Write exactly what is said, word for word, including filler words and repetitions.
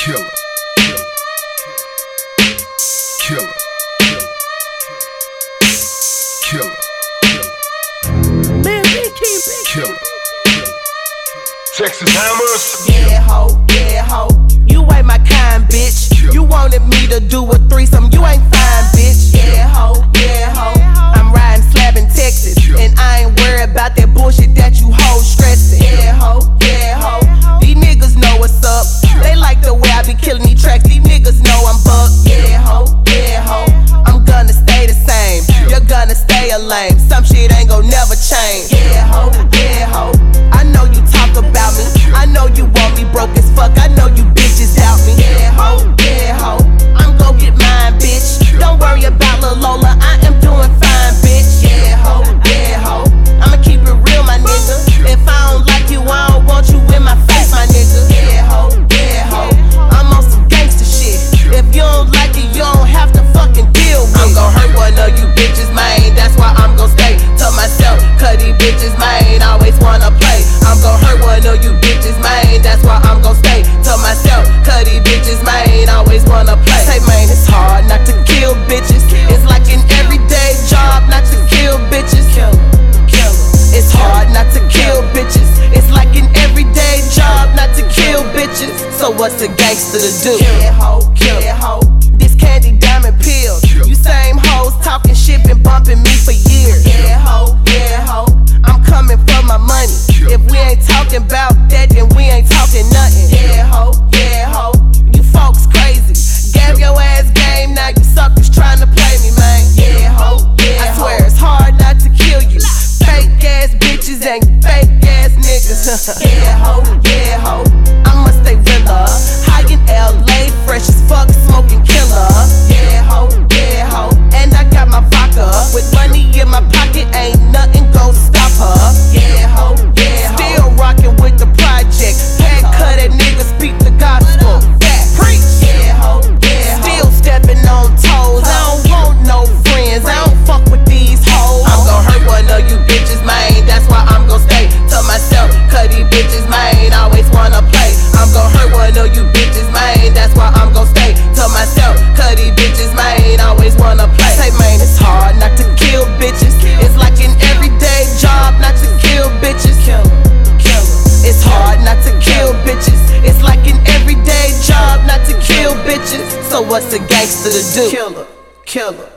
Killer. Killer. Killer. Man, big key, big Killer. Texas Hammers. Yeah, ho, yeah, ho. You ain't my kind, bitch. You wanted me to do a threesome. You ain't fine, bitch. Yeah, ho, yeah, ho. I'm riding slab in Texas, and I ain't worried about that bullshit that you hoes stressing. Yeah, ho, yeah, ho. These niggas know what's up. They like the way I be killing these tracks. These niggas know I'm bucked. Yeah, ho, yeah, ho. I'm gonna stay the same. You're gonna stay a lame. Some shit ain't gon' never change. Yeah, ho, yeah, ho. I know you talk about me. I know you want me broke as fuck. I know you bitches doubt me. Yeah, ho, yeah, ho. I'm gon' get mine, bitch. Don't worry about Lil Lola. I am doing fine, bitch. Yeah, ho, yeah, ho. I'ma keep it real, my nigga. If I don't like you, I don't want you in my face, my nigga. Yeah, ho, yeah, ho. I'm on some gangster shit. If you don't like it, you don't have to fucking deal with it. I'm gon' hurt one of you bitches, man. That's why I'm gon' stay to myself. Cause these bitches, man, always wanna play. I'm gon' hurt one of you bitches, man. That's why I'm gon' stay to myself. Cause these bitches, man, always wanna play. Say, man, it's hard not to kill bitches. It's like an everyday job not to kill bitches. It's hard not to kill bitches. It's like an everyday job not to kill bitches. So what's a gangster to do? Yeah, ho, yeah, ho. This candy diamond pills. You same hoes talking shit, been bumping me for years. Yeah, ho, yeah, ho. I'm coming for my money. If we ain't talking about that, then we ain't talking nothing. Yeah, ho, yeah, ho. You folks crazy. Gave your ass game, now you suckers trying to play me, man. Yeah, ho, yeah, I swear it's hard not to kill you. Fake ass bitches and fake ass niggas. Yeah, ho, yeah, ho. I'ma stay realer. High in L A, fresh as fuck, smoking killer. Yeah, ho, yeah, ho. And I got my vodka. With money in my pocket, ain't nothing gon' stop her. Yeah, ho, yeah, ho. Still rockin' with the project. Can't cut that nigga, speak the gospel. Preach. Yeah, ho, yeah, ho. Still stepping on toes. I don't want no friends. I don't fuck with these hoes. I'm gon' hurt one of you bitches, man. That's why I'm gon' stay to myself. Cause these bitches, man, always wanna play. I'm gon' hurt one of you bitches, man. That's why I'm gon' stay to myself. Cause these bitches, man, always wanna play. Say, man, it's hard not to kill bitches. It's like an everyday job not to kill bitches. It's hard not to kill bitches. It's like an everyday job not to kill bitches. So what's a gangster to do? Killer, killer.